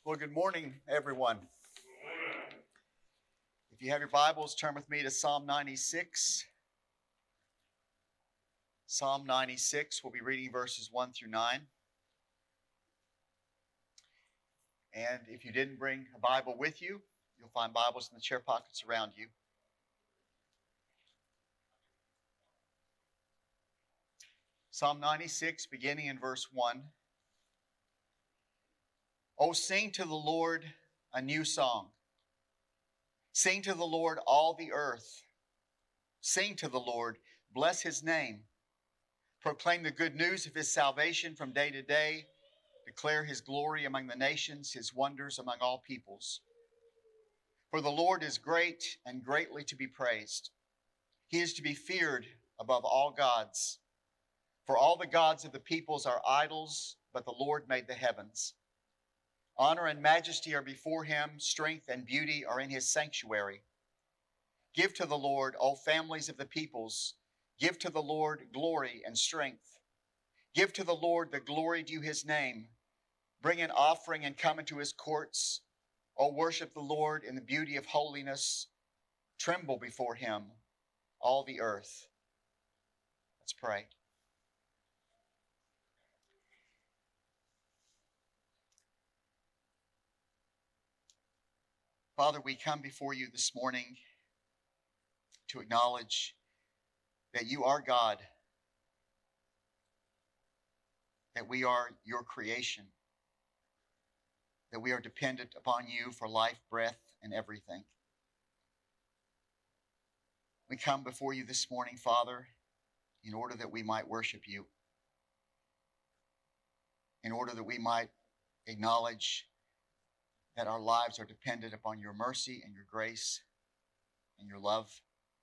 Well, good morning, everyone. If you have your Bibles, turn with me to Psalm 96. Psalm 96, we'll be reading verses 1 through 9. And if you didn't bring a Bible with you, you'll find Bibles in the chair pockets around you. Psalm 96, beginning in verse 1. Oh, sing to the Lord a new song. Sing to the Lord all the earth. Sing to the Lord, bless his name. Proclaim the good news of his salvation from day to day. Declare his glory among the nations, his wonders among all peoples. For the Lord is great and greatly to be praised. He is to be feared above all gods. For all the gods of the peoples are idols, but the Lord made the heavens. Honor and majesty are before him, strength and beauty are in his sanctuary. Give to the Lord, all families of the peoples. Give to the Lord glory and strength. Give to the Lord the glory due his name. Bring an offering and come into his courts. O worship the Lord in the beauty of holiness. Tremble before him, all the earth. Let's pray. Father, we come before you this morning to acknowledge that you are God, that we are your creation, that we are dependent upon you for life, breath, and everything. We come before you this morning, Father, in order that we might worship you, in order that we might acknowledge that our lives are dependent upon your mercy and your grace and your love.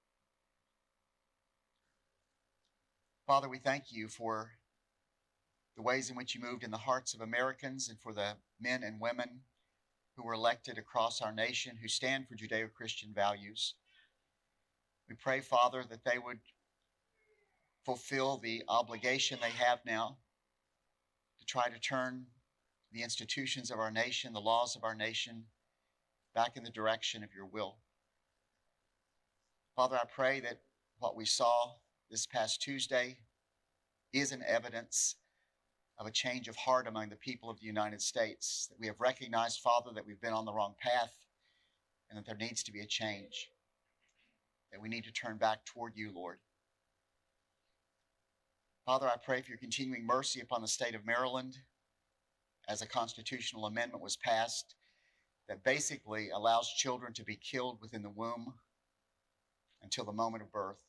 Father, we thank you for the ways in which you moved in the hearts of Americans and for the men and women who were elected across our nation who stand for Judeo-Christian values. We pray, Father, that they would fulfill the obligation they have now to try to turn the institutions of our nation, the laws of our nation, back in the direction of your will. Father, I pray that what we saw this past Tuesday is an evidence of a change of heart among the people of the United States, that we have recognized, Father, that we've been on the wrong path and that there needs to be a change, that we need to turn back toward you, Lord. Father, I pray for your continuing mercy upon the state of Maryland as a constitutional amendment was passed that basically allows children to be killed within the womb until the moment of birth.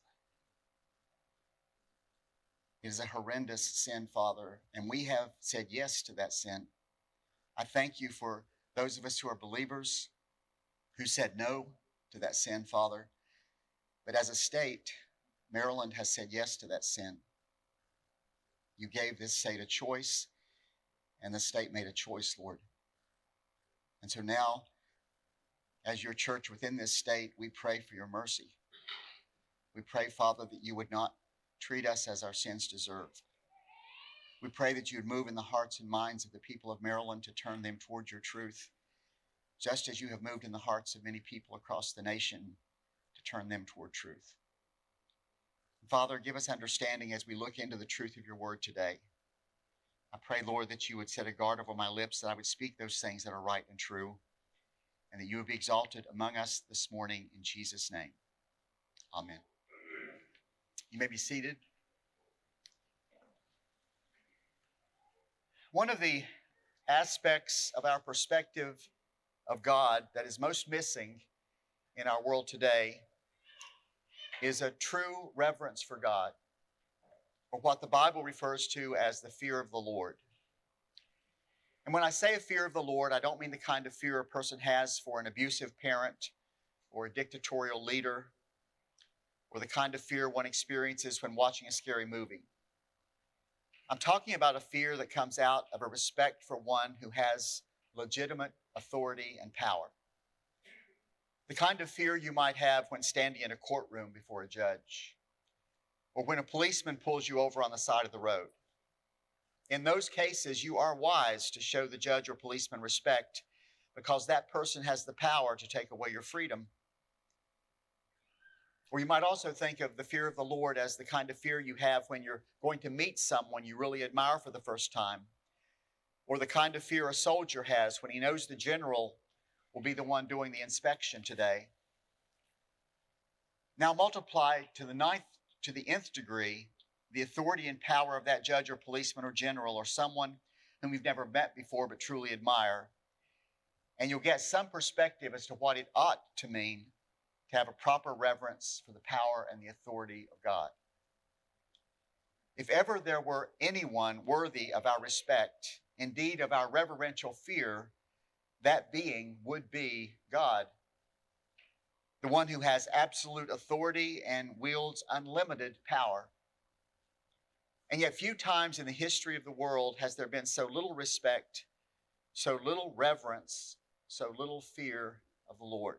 It is a horrendous sin, Father, and we have said yes to that sin. I thank you for those of us who are believers who said no to that sin, Father. But as a state, Maryland has said yes to that sin. You gave this state a choice, and the state made a choice, Lord. And so now, as your church within this state, we pray for your mercy. We pray, Father, that you would not treat us as our sins deserve. We pray that you would move in the hearts and minds of the people of Maryland to turn them towards your truth, just as you have moved in the hearts of many people across the nation to turn them toward truth. Father, give us understanding as we look into the truth of your word today. I pray, Lord, that you would set a guard over my lips, that I would speak those things that are right and true, and that you would be exalted among us this morning in Jesus' name. Amen. You may be seated. One of the aspects of our perspective of God that is most missing in our world today is a true reverence for God, or what the Bible refers to as the fear of the Lord. And when I say a fear of the Lord, I don't mean the kind of fear a person has for an abusive parent or a dictatorial leader, or the kind of fear one experiences when watching a scary movie. I'm talking about a fear that comes out of a respect for one who has legitimate authority and power. The kind of fear you might have when standing in a courtroom before a judge, or when a policeman pulls you over on the side of the road. In those cases, you are wise to show the judge or policeman respect because that person has the power to take away your freedom. Or you might also think of the fear of the Lord as the kind of fear you have when you're going to meet someone you really admire for the first time, or the kind of fear a soldier has when he knows the general will be the one doing the inspection today. Now multiply to the nth degree the authority and power of that judge or policeman or general or someone whom you've never met before but truly admire, and you'll get some perspective as to what it ought to mean to have a proper reverence for the power and the authority of God. If ever there were anyone worthy of our respect, indeed of our reverential fear, that being would be God, the one who has absolute authority and wields unlimited power. And yet few times in the history of the world has there been so little respect, so little reverence, so little fear of the Lord.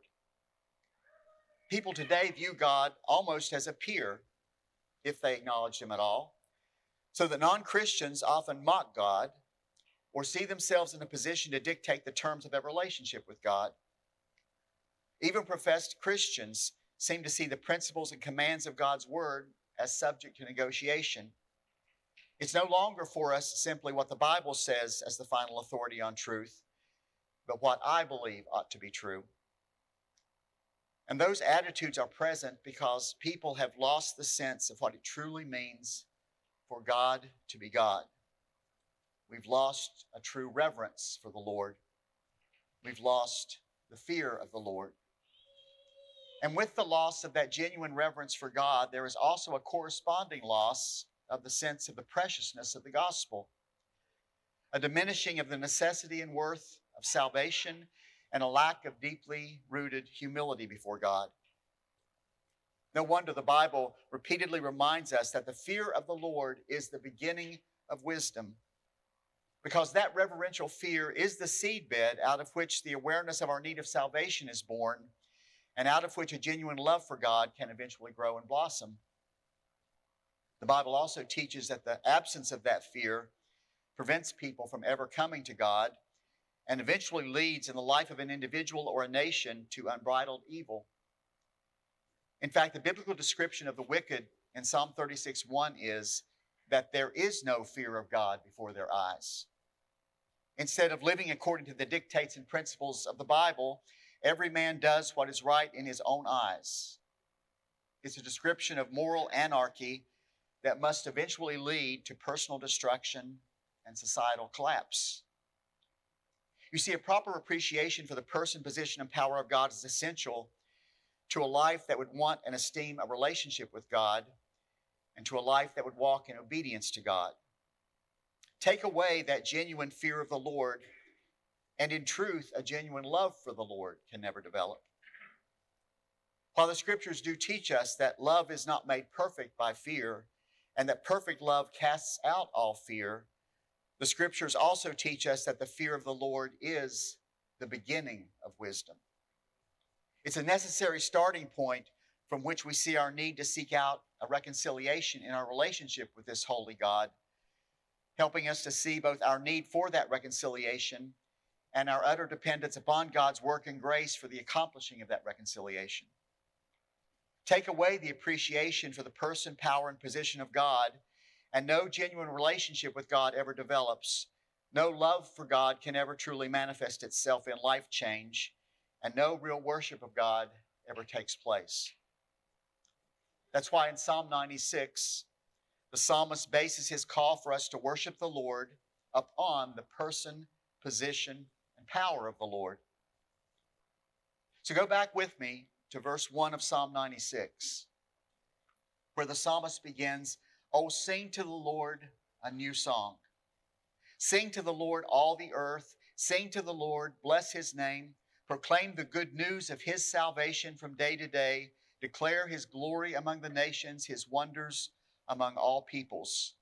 People today view God almost as a peer, if they acknowledge him at all, so that non-Christians often mock God or see themselves in a position to dictate the terms of their relationship with God. Even professed Christians seem to see the principles and commands of God's word as subject to negotiation. It's no longer for us simply what the Bible says as the final authority on truth, but what I believe ought to be true. And those attitudes are present because people have lost the sense of what it truly means for God to be God. We've lost a true reverence for the Lord. We've lost the fear of the Lord. And with the loss of that genuine reverence for God, there is also a corresponding loss of the sense of the preciousness of the gospel, a diminishing of the necessity and worth of salvation, and a lack of deeply rooted humility before God. No wonder the Bible repeatedly reminds us that the fear of the Lord is the beginning of wisdom, because that reverential fear is the seedbed out of which the awareness of our need of salvation is born, and out of which a genuine love for God can eventually grow and blossom. The Bible also teaches that the absence of that fear prevents people from ever coming to God and eventually leads in the life of an individual or a nation to unbridled evil. In fact, the biblical description of the wicked in Psalm 36:1 is that there is no fear of God before their eyes. Instead of living according to the dictates and principles of the Bible, every man does what is right in his own eyes. It's a description of moral anarchy that must eventually lead to personal destruction and societal collapse. You see, a proper appreciation for the person, position, and power of God is essential to a life that would want and esteem a relationship with God, and to a life that would walk in obedience to God. Take away that genuine fear of the Lord, and in truth, a genuine love for the Lord can never develop. While the scriptures do teach us that love is not made perfect by fear, and that perfect love casts out all fear, the scriptures also teach us that the fear of the Lord is the beginning of wisdom. It's a necessary starting point from which we see our need to seek out a reconciliation in our relationship with this holy God, helping us to see both our need for that reconciliation and our utter dependence upon God's work and grace for the accomplishing of that reconciliation. Take away the appreciation for the person, power, and position of God, and no genuine relationship with God ever develops. No love for God can ever truly manifest itself in life change, and no real worship of God ever takes place. That's why in Psalm 96, the psalmist bases his call for us to worship the Lord upon the person, position, and power of the Lord. So go back with me to verse 1 of Psalm 96, where the psalmist begins, "Oh, sing to the Lord a new song. Sing to the Lord all the earth. Sing to the Lord, bless his name. Proclaim the good news of his salvation from day to day. Declare his glory among the nations, his wonders among all peoples."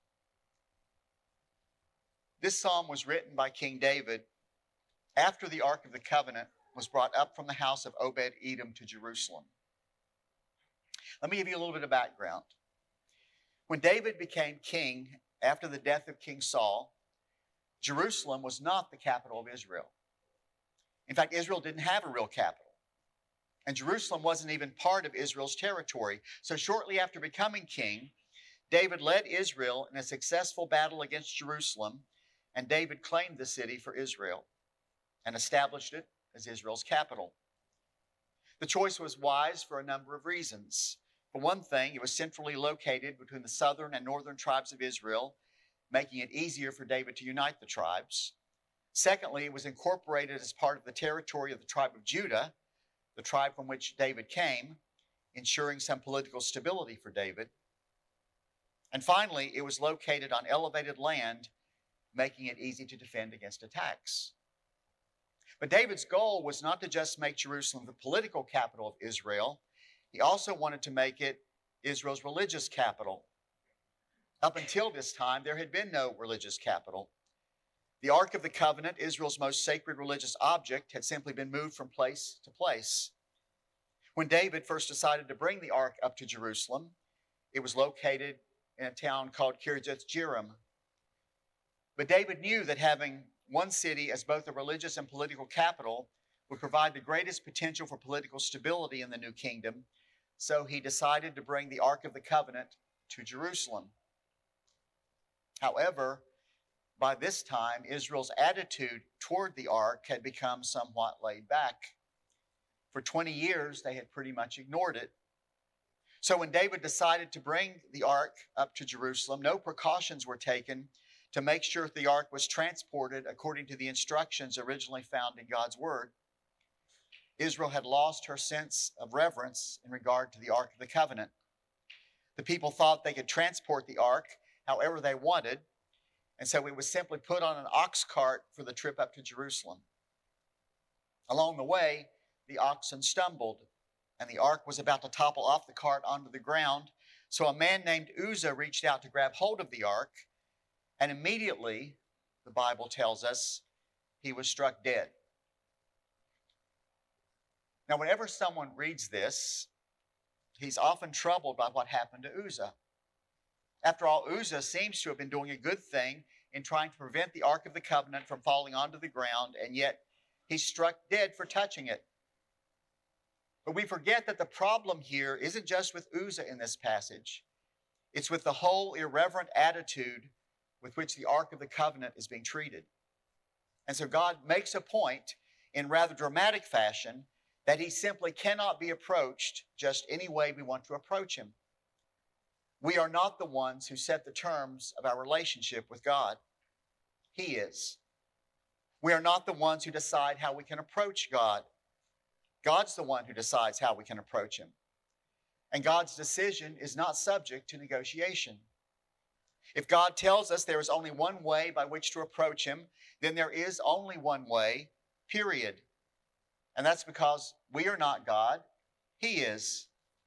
This psalm was written by King David after the Ark of the Covenant was brought up from the house of Obed-Edom to Jerusalem. Let me give you a little bit of background. When David became king after the death of King Saul, Jerusalem was not the capital of Israel. In fact, Israel didn't have a real capital. And Jerusalem wasn't even part of Israel's territory. So shortly after becoming king, David led Israel in a successful battle against Jerusalem, and David claimed the city for Israel and established it as Israel's capital. The choice was wise for a number of reasons. For one thing, it was centrally located between the southern and northern tribes of Israel, making it easier for David to unite the tribes. Secondly, it was incorporated as part of the territory of the tribe of Judah, the tribe from which David came, ensuring some political stability for David. And finally, it was located on elevated land, making it easy to defend against attacks. But David's goal was not to just make Jerusalem the political capital of Israel. He also wanted to make it Israel's religious capital. Up until this time, there had been no religious capital. The Ark of the Covenant, Israel's most sacred religious object, had simply been moved from place to place. When David first decided to bring the Ark up to Jerusalem, it was located in a town called Kirjath Jearim. But David knew that having one city as both a religious and political capital would provide the greatest potential for political stability in the new kingdom, so he decided to bring the Ark of the Covenant to Jerusalem. However, by this time, Israel's attitude toward the Ark had become somewhat laid back. For 20 years, they had pretty much ignored it. So when David decided to bring the Ark up to Jerusalem, no precautions were taken to make sure the Ark was transported according to the instructions originally found in God's Word. Israel had lost her sense of reverence in regard to the Ark of the Covenant. The people thought they could transport the Ark however they wanted, and so it was simply put on an ox cart for the trip up to Jerusalem. Along the way, the oxen stumbled, and the Ark was about to topple off the cart onto the ground. So a man named Uzzah reached out to grab hold of the Ark, and immediately, the Bible tells us, he was struck dead. Now, whenever someone reads this, he's often troubled by what happened to Uzzah. After all, Uzzah seems to have been doing a good thing in trying to prevent the Ark of the Covenant from falling onto the ground, and yet he's struck dead for touching it. But we forget that the problem here isn't just with Uzzah in this passage. It's with the whole irreverent attitude with which the Ark of the Covenant is being treated. And so God makes a point in rather dramatic fashion that he simply cannot be approached just any way we want to approach him. We are not the ones who set the terms of our relationship with God. He is. We are not the ones who decide how we can approach God. God's the one who decides how we can approach him. And God's decision is not subject to negotiation. If God tells us there is only one way by which to approach him, then there is only one way, period. And that's because we are not God, he is.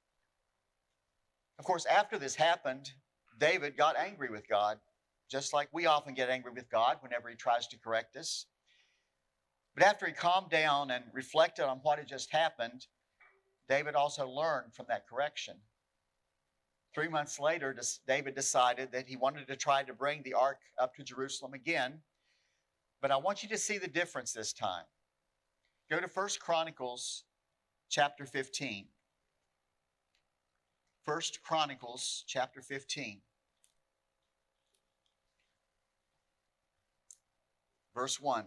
Of course, after this happened, David got angry with God, just like we often get angry with God whenever he tries to correct us. But after he calmed down and reflected on what had just happened, David also learned from that correction. 3 months later, David decided that he wanted to try to bring the Ark up to Jerusalem again. But I want you to see the difference this time. Go to 1 Chronicles chapter 15. 1 Chronicles chapter 15. Verse 1.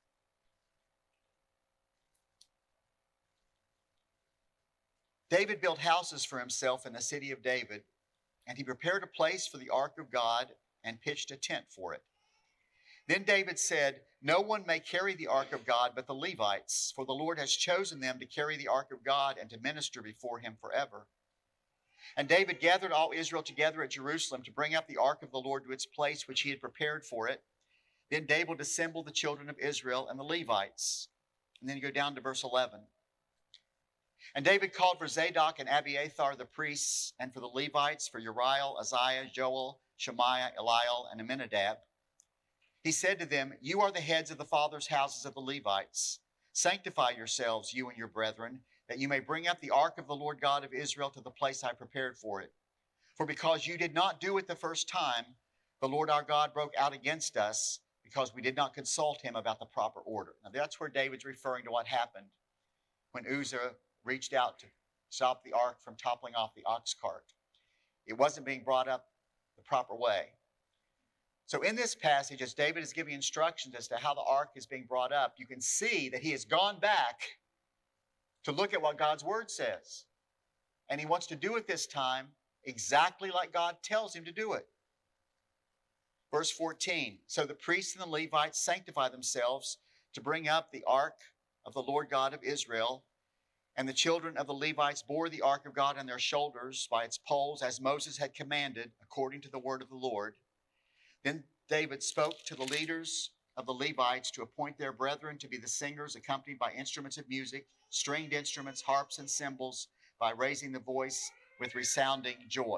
David built houses for himself in the city of David, and he prepared a place for the ark of God and pitched a tent for it. Then David said, "No one may carry the ark of God but the Levites, for the Lord has chosen them to carry the ark of God and to minister before him forever." And David gathered all Israel together at Jerusalem to bring up the ark of the Lord to its place which he had prepared for it. Then David assembled the children of Israel and the Levites. And then you go down to verse 11. And David called for Zadok and Abiathar the priests, and for the Levites, for Uriel, Uzziah, Joel, Shemaiah, Eliel, and Amminadab. He said to them, "You are the heads of the fathers' houses of the Levites. Sanctify yourselves, you and your brethren, that you may bring up the ark of the Lord God of Israel to the place I prepared for it. For because you did not do it the first time, the Lord our God broke out against us, because we did not consult him about the proper order. Now, that's where David's referring to what happened when Uzzah reached out to stop the ark from toppling off the ox cart. It wasn't being brought up the proper way. So in this passage, as David is giving instructions as to how the ark is being brought up, you can see that he has gone back to look at what God's word says. And he wants to do it this time exactly like God tells him to do it. Verse 14, so the priests and the Levites sanctify themselves to bring up the ark of the Lord God of Israel. And the children of the Levites bore the ark of God on their shoulders by its poles, as Moses had commanded, according to the word of the Lord. Then David spoke to the leaders of the Levites to appoint their brethren to be the singers, accompanied by instruments of music, stringed instruments, harps, and cymbals, by raising the voice with resounding joy.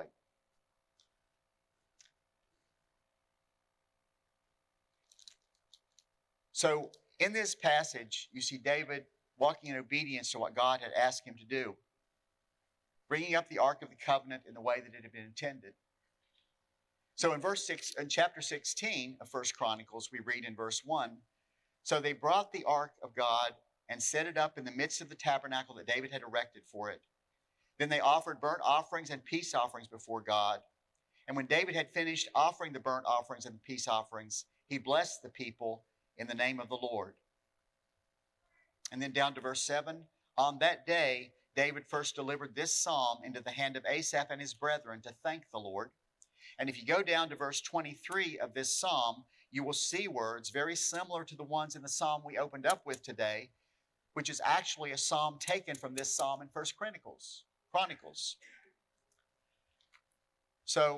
So in this passage, you see David walking in obedience to what God had asked him to do, bringing up the Ark of the Covenant in the way that it had been intended. So in chapter 16 of 1 Chronicles, we read in verse 1, so they brought the Ark of God and set it up in the midst of the tabernacle that David had erected for it. Then they offered burnt offerings and peace offerings before God. And when David had finished offering the burnt offerings and the peace offerings, he blessed the people in the name of the Lord. And then down to verse 7, on that day, David first delivered this psalm into the hand of Asaph and his brethren to thank the Lord. And if you go down to verse 23 of this psalm, you will see words very similar to the ones in the psalm we opened up with today, which is actually a psalm taken from this psalm in 1 Chronicles. So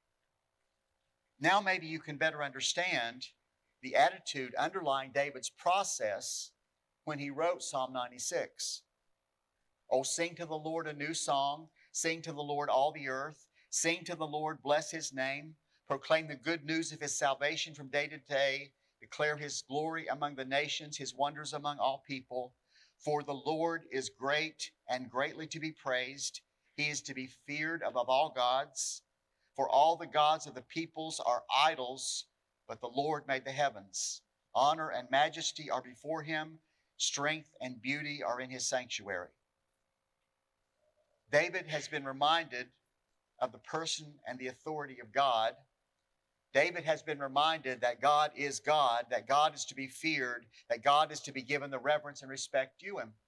now maybe you can better understand the attitude underlying David's process when he wrote Psalm 96. Oh, sing to the Lord a new song. Sing to the Lord all the earth. Sing to the Lord, bless his name. Proclaim the good news of his salvation from day to day. Declare his glory among the nations, his wonders among all people. For the Lord is great and greatly to be praised. He is to be feared above all gods. For all the gods of the peoples are idols, but the Lord made the heavens. Honor and majesty are before him. Strength and beauty are in his sanctuary. David has been reminded of the person and the authority of God. David has been reminded that God is God, that God is to be feared, that God is to be given the reverence and respect due him.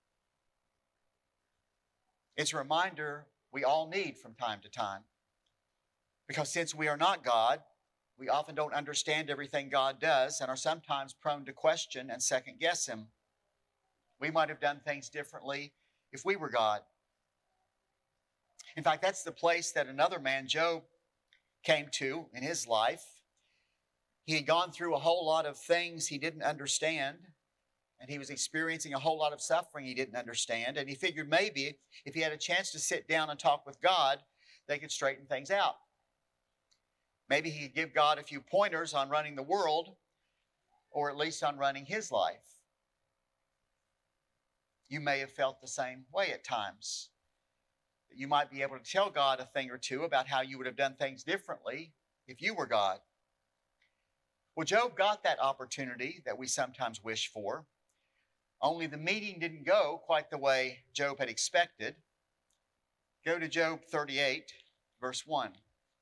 It's a reminder we all need from time to time. Because since we are not God, we often don't understand everything God does and are sometimes prone to question and second guess him. We might have done things differently if we were God. In fact, that's the place that another man, Job, came to in his life. He had gone through a whole lot of things he didn't understand, and he was experiencing a whole lot of suffering he didn't understand, and he figured maybe if he had a chance to sit down and talk with God, they could straighten things out. Maybe he could give God a few pointers on running the world, or at least on running his life. You may have felt the same way at times. You might be able to tell God a thing or two about how you would have done things differently if you were God. Well, Job got that opportunity that we sometimes wish for, only the meeting didn't go quite the way Job had expected. Go to Job 38, verse 1.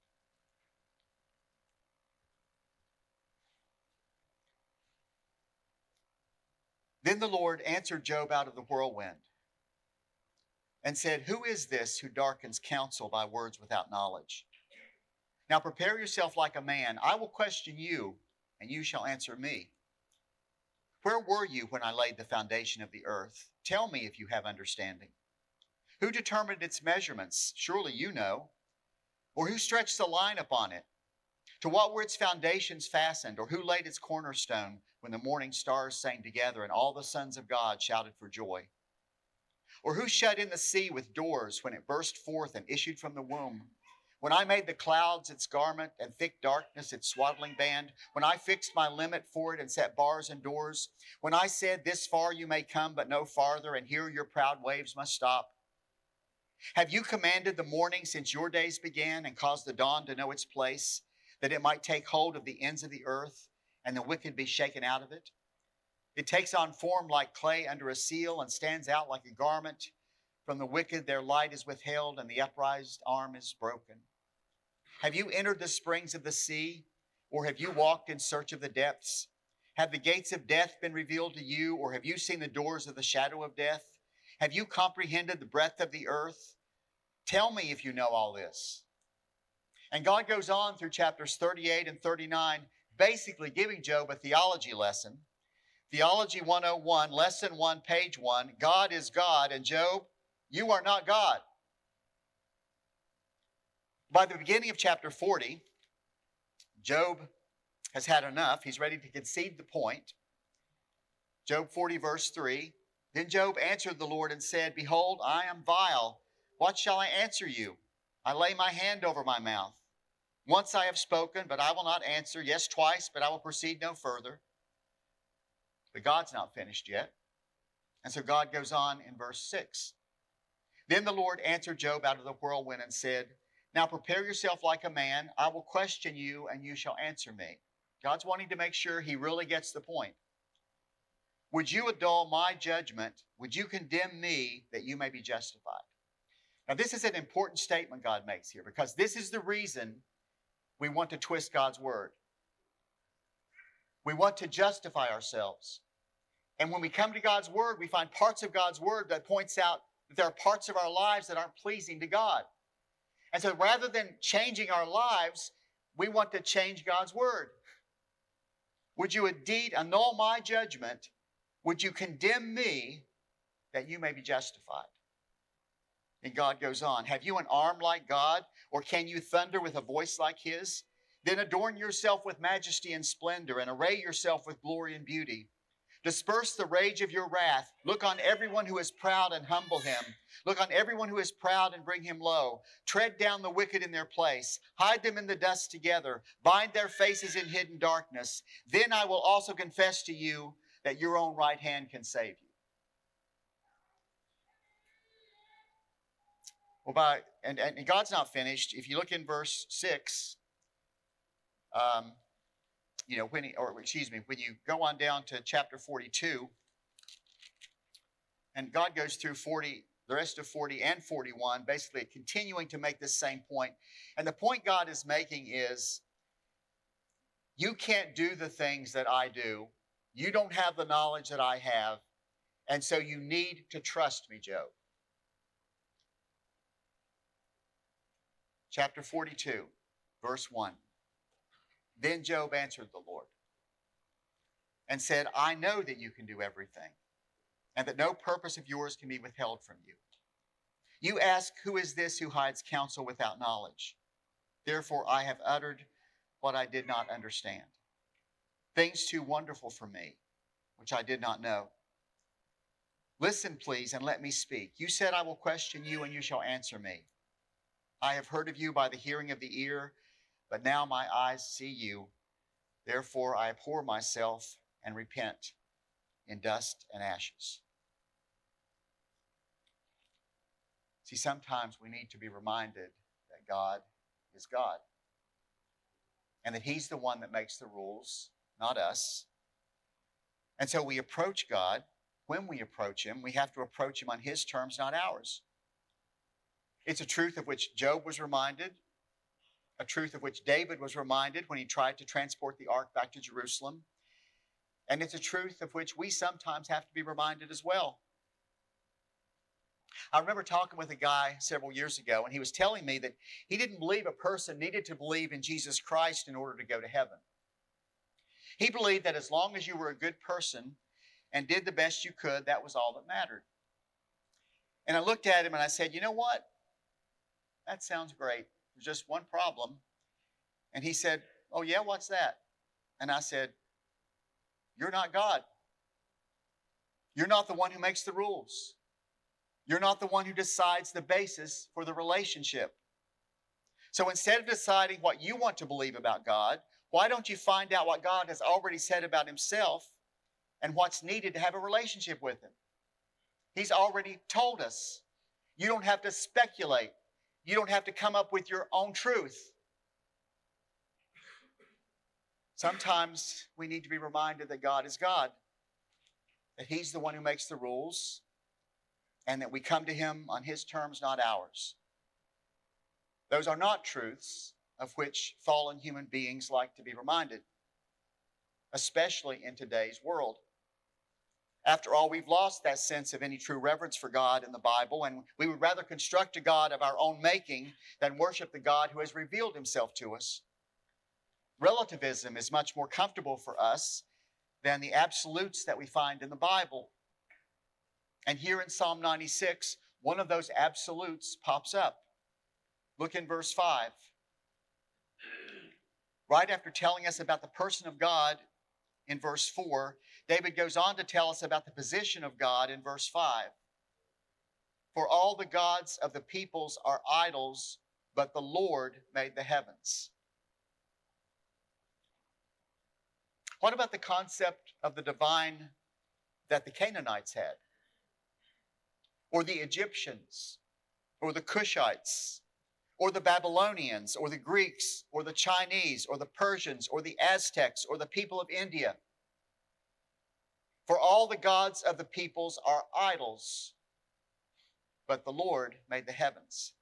Then the Lord answered Job out of the whirlwind and said, who is this who darkens counsel by words without knowledge? Now prepare yourself like a man. I will question you, and you shall answer me. Where were you when I laid the foundation of the earth? Tell me if you have understanding. Who determined its measurements? Surely you know. Or who stretched the line upon it? To what were its foundations fastened? Or who laid its cornerstone when the morning stars sang together and all the sons of God shouted for joy? Or who shut in the sea with doors when it burst forth and issued from the womb? When I made the clouds its garment and thick darkness its swaddling band, when I fixed my limit for it and set bars and doors, when I said, this far you may come, but no farther, and here your proud waves must stop. Have you commanded the morning since your days began and caused the dawn to know its place, that it might take hold of the ends of the earth? and the wicked be shaken out of it? It takes on form like clay under a seal and stands out like a garment. From the wicked their light is withheld, and the upraised arm is broken. Have you entered the springs of the sea, or have you walked in search of the depths? Have the gates of death been revealed to you, or have you seen the doors of the shadow of death? Have you comprehended the breadth of the earth? Tell me if you know all this. And God goes on through chapters 38 and 39, basically giving Job a theology lesson. Theology 101, lesson 1, page 1, God is God, and Job, you are not God. By the beginning of chapter 40, Job has had enough. He's ready to concede the point. Job 40, verse 3, then Job answered the Lord and said, behold, I am vile. What shall I answer you? I lay my hand over my mouth. Once I have spoken, but I will not answer. Yes, twice, but I will proceed no further. But God's not finished yet. And so God goes on in verse 6. Then the Lord answered Job out of the whirlwind and said, now prepare yourself like a man. I will question you, and you shall answer me. God's wanting to make sure he really gets the point. Would you annul my judgment? Would you condemn me that you may be justified? Now, this is an important statement God makes here, because this is the reason we want to twist God's word. We want to justify ourselves. And when we come to God's word, we find parts of God's word that points out that there are parts of our lives that aren't pleasing to God. And so rather than changing our lives, we want to change God's word. Would you indeed annul my judgment? Would you condemn me that you may be justified? And God goes on, have you an arm like God, or can you thunder with a voice like his? Then adorn yourself with majesty and splendor, and array yourself with glory and beauty. Disperse the rage of your wrath. Look on everyone who is proud and humble him. Look on everyone who is proud and bring him low. Tread down the wicked in their place. Hide them in the dust together. Bind their faces in hidden darkness. Then I will also confess to you that your own right hand can save you. Well, and God's not finished. If you look in verse 6, when you go on down to chapter 42, and God goes through the rest of 40 and 41, basically continuing to make this same point. And the point God is making is, you can't do the things that I do. You don't have the knowledge that I have. And so you need to trust me, Job. Chapter 42, verse 1. Then Job answered the Lord and said, I know that you can do everything, and that no purpose of yours can be withheld from you. You ask, who is this who hides counsel without knowledge? Therefore I have uttered what I did not understand, things too wonderful for me, which I did not know. Listen, please, and let me speak. You said, I will question you, and you shall answer me. I have heard of you by the hearing of the ear, but now my eyes see you. Therefore I abhor myself and repent in dust and ashes. See, sometimes we need to be reminded that God is God, and that he's the one that makes the rules, not us. And so we approach God. When we approach him, we have to approach him on his terms, not ours. It's a truth of which Job was reminded, a truth of which David was reminded when he tried to transport the ark back to Jerusalem. And it's a truth of which we sometimes have to be reminded as well. I remember talking with a guy several years ago, and he was telling me that he didn't believe a person needed to believe in Jesus Christ in order to go to heaven. He believed that as long as you were a good person and did the best you could, that was all that mattered. And I looked at him and I said, you know what? That sounds great. There's just one problem. And he said, oh yeah, what's that? And I said, you're not God. You're not the one who makes the rules. You're not the one who decides the basis for the relationship. So instead of deciding what you want to believe about God, why don't you find out what God has already said about himself and what's needed to have a relationship with him? He's already told us. You don't have to speculate. You don't have to come up with your own truth. Sometimes we need to be reminded that God is God, that He's the one who makes the rules, and that we come to Him on His terms, not ours. Those are not truths of which fallen human beings like to be reminded, especially in today's world. After all, we've lost that sense of any true reverence for God in the Bible, and we would rather construct a God of our own making than worship the God who has revealed Himself to us. Relativism is much more comfortable for us than the absolutes that we find in the Bible. And here in Psalm 96, one of those absolutes pops up. Look in verse 5. Right after telling us about the person of God in verse 4, David goes on to tell us about the position of God in verse 5. For all the gods of the peoples are idols, but the Lord made the heavens. What about the concept of the divine that the Canaanites had? Or the Egyptians? Or the Cushites? Or the Babylonians? Or the Greeks? Or the Chinese? Or the Persians? Or the Aztecs? Or the people of India? For all the gods of the peoples are idols, but the Lord made the heavens.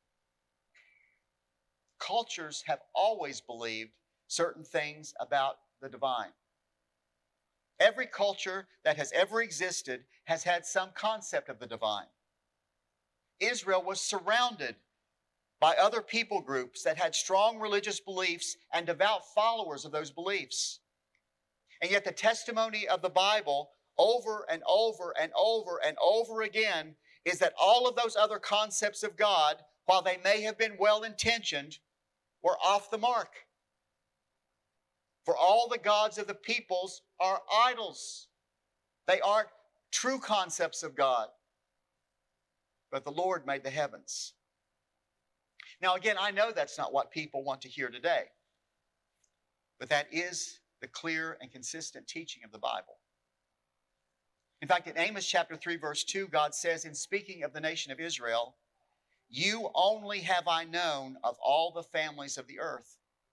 Cultures have always believed certain things about the divine. Every culture that has ever existed has had some concept of the divine. Israel was surrounded by other people groups that had strong religious beliefs and devout followers of those beliefs. And yet the testimony of the Bible over and over and over and over again is that all of those other concepts of God, while they may have been well-intentioned, were off the mark. For all the gods of the peoples are idols. They aren't true concepts of God. But the Lord made the heavens. Now again, I know that's not what people want to hear today. But that is the clear and consistent teaching of the Bible. In fact, in Amos chapter 3, verse 2, God says, in speaking of the nation of Israel, you only have I known of all the families of the earth.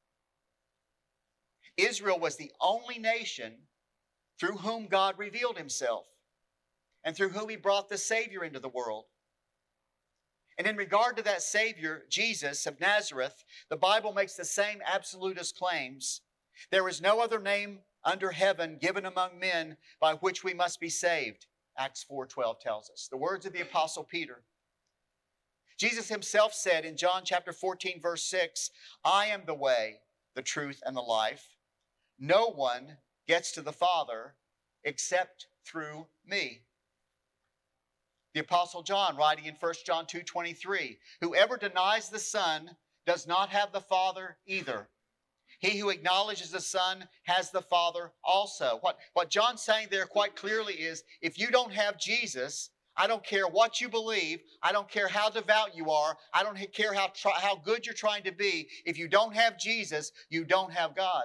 Israel was the only nation through whom God revealed Himself and through whom He brought the Savior into the world. And in regard to that Savior, Jesus of Nazareth, the Bible makes the same absolutist claims. There is no other name under heaven given among men by which we must be saved, Acts 4:12 tells us. The words of the Apostle Peter. Jesus Himself said in John chapter 14, verse 6, I am the way, the truth, and the life. No one gets to the Father except through me. The Apostle John, writing in 1 John 2:23, whoever denies the Son does not have the Father either. He who acknowledges the Son has the Father also. What John's saying there quite clearly is, if you don't have Jesus, I don't care what you believe, I don't care how devout you are, I don't care how good you're trying to be, if you don't have Jesus, you don't have God.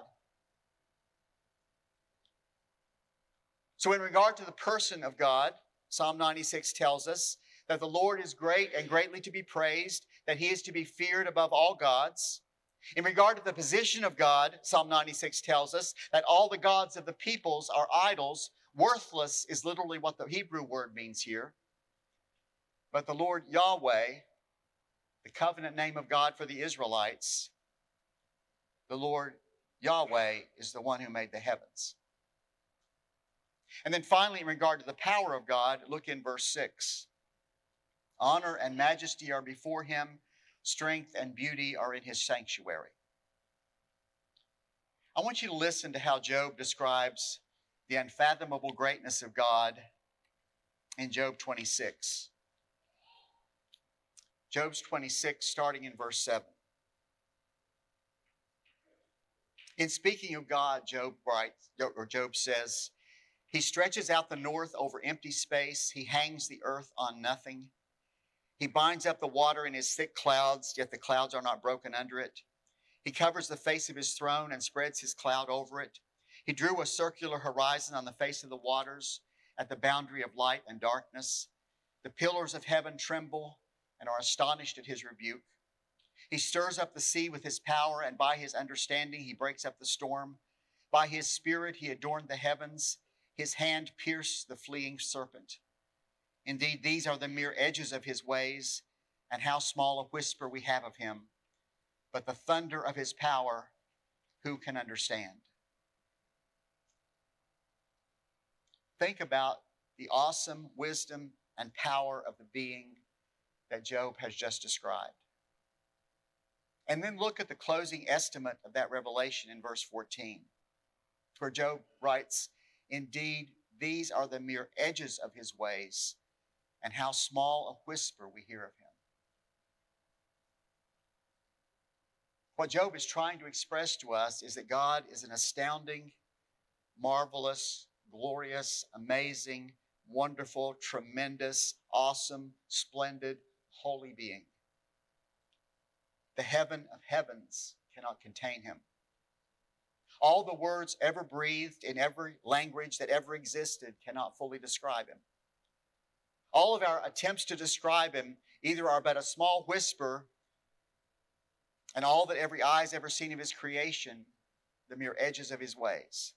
So in regard to the person of God, Psalm 96 tells us that the Lord is great and greatly to be praised, that He is to be feared above all gods. In regard to the position of God, Psalm 96 tells us that all the gods of the peoples are idols. Worthless is literally what the Hebrew word means here. But the Lord Yahweh, the covenant name of God for the Israelites, the Lord Yahweh is the one who made the heavens. And then finally, in regard to the power of God, look in verse 6. Honor and majesty are before Him. Strength and beauty are in His sanctuary. I want you to listen to how Job describes the unfathomable greatness of God in Job 26. Job 26, starting in verse 7. In speaking of God, Job says, He stretches out the north over empty space. He hangs the earth on nothing. He binds up the water in His thick clouds, yet the clouds are not broken under it. He covers the face of His throne and spreads His cloud over it. He drew a circular horizon on the face of the waters at the boundary of light and darkness. The pillars of heaven tremble and are astonished at His rebuke. He stirs up the sea with His power, and by His understanding He breaks up the storm. By his Spirit he adorned the heavens. His hand pierced the fleeing serpent. Indeed, these are the mere edges of his ways, and how small a whisper we have of him. But the thunder of his power, who can understand? Think about the awesome wisdom and power of the being that Job has just described. And then look at the closing estimate of that revelation in verse 14, where Job writes, indeed, these are the mere edges of his ways, and how small a whisper we hear of him. What Job is trying to express to us is that God is an astounding, marvelous, glorious, amazing, wonderful, tremendous, awesome, splendid, holy being. The heaven of heavens cannot contain him. All the words ever breathed in every language that ever existed cannot fully describe him. All of our attempts to describe him either are but a small whisper, and all that every eye has ever seen of his creation, the mere edges of his ways.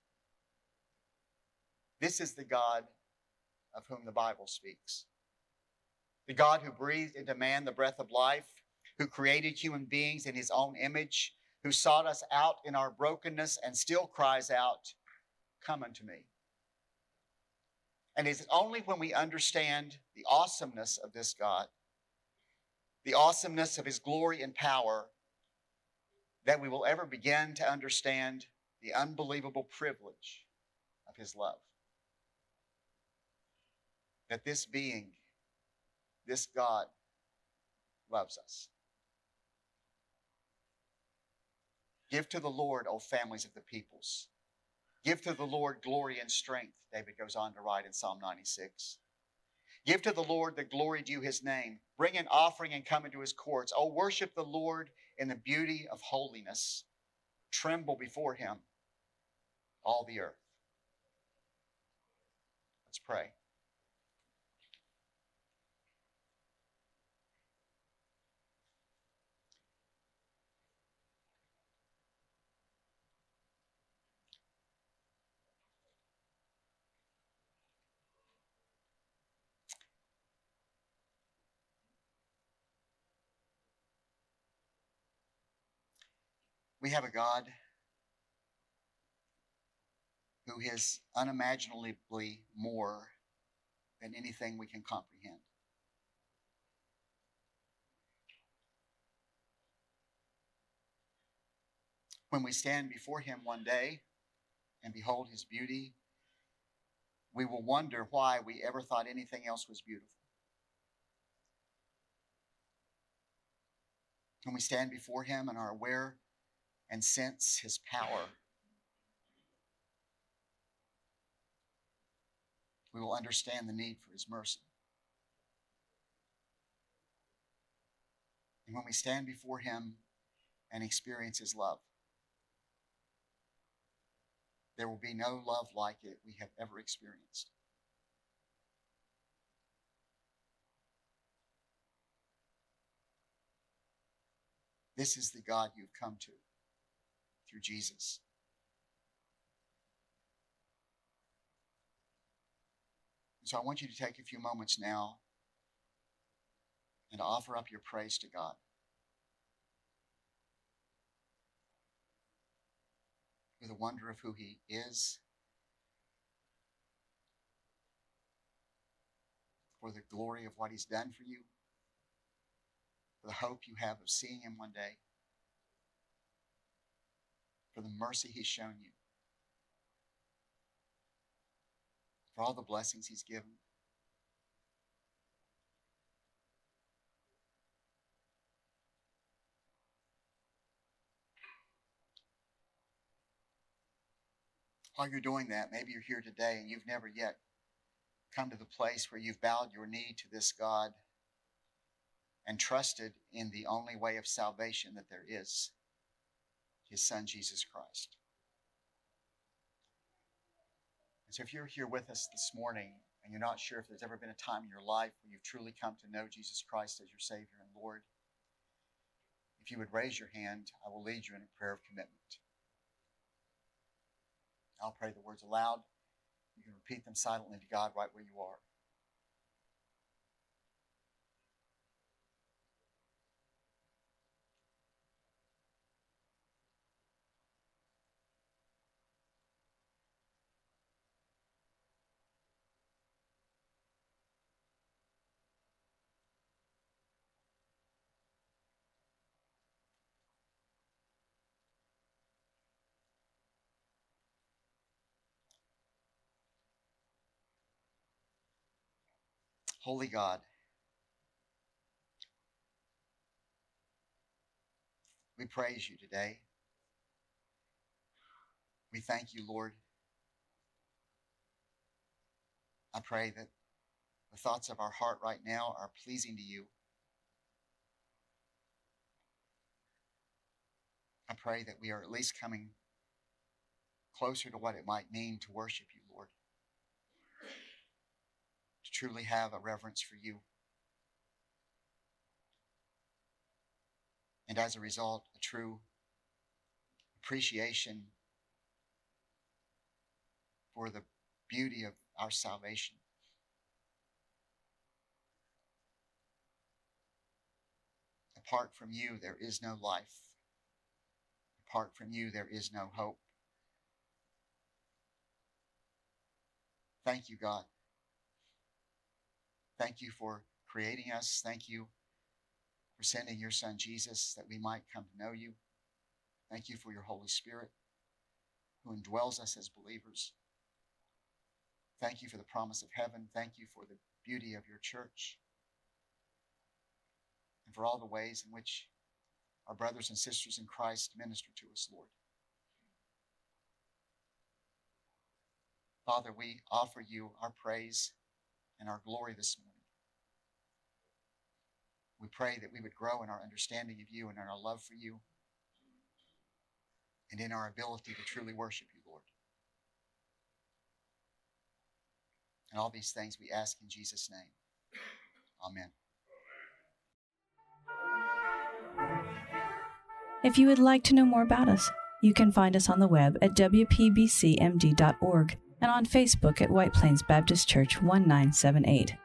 This is the God of whom the Bible speaks. The God who breathed into man the breath of life, who created human beings in his own image, who sought us out in our brokenness and still cries out, come unto me. And it's only when we understand the awesomeness of this God, the awesomeness of his glory and power, that we will ever begin to understand the unbelievable privilege of his love. That this being, this God, loves us. Give to the Lord, O families of the peoples. Give to the Lord glory and strength, David goes on to write in Psalm 96. Give to the Lord the glory due his name. Bring an offering and come into his courts. Oh, worship the Lord in the beauty of holiness. Tremble before him, all the earth. Let's pray. We have a God who is unimaginably more than anything we can comprehend. When we stand before him one day and behold his beauty, we will wonder why we ever thought anything else was beautiful. When we stand before him and are aware and sense his power, we will understand the need for his mercy. And when we stand before him and experience his love, there will be no love like it we have ever experienced. This is the God you've come to through Jesus. And so I want you to take a few moments now and to offer up your praise to God. For the wonder of who he is, for the glory of what he's done for you, for the hope you have of seeing him one day, for the mercy he's shown you, for all the blessings he's given. While you're doing that, maybe you're here today and you've never yet come to the place where you've bowed your knee to this God and trusted in the only way of salvation that there is, his son, Jesus Christ. And so if you're here with us this morning and you're not sure if there's ever been a time in your life where you've truly come to know Jesus Christ as your Savior and Lord, if you would raise your hand, I will lead you in a prayer of commitment. I'll pray the words aloud. You can repeat them silently to God right where you are. Holy God, we praise you today. We thank you, Lord. I pray that the thoughts of our heart right now are pleasing to you. I pray that we are at least coming closer to what it might mean to worship you, Lord. To truly have a reverence for you. And as a result, a true appreciation for the beauty of our salvation. Apart from you, there is no life. Apart from you, there is no hope. Thank you, God. Thank you for creating us. Thank you for sending your Son, Jesus, that we might come to know you. Thank you for your Holy Spirit, who indwells us as believers. Thank you for the promise of heaven. Thank you for the beauty of your church, and for all the ways in which our brothers and sisters in Christ minister to us, Lord. Father, we offer you our praise and our glory this morning. We pray that we would grow in our understanding of you and in our love for you and in our ability to truly worship you, Lord. And all these things we ask in Jesus' name. Amen. If you would like to know more about us, you can find us on the web at wpbcmd.org and on Facebook at White Plains Baptist Church 1978.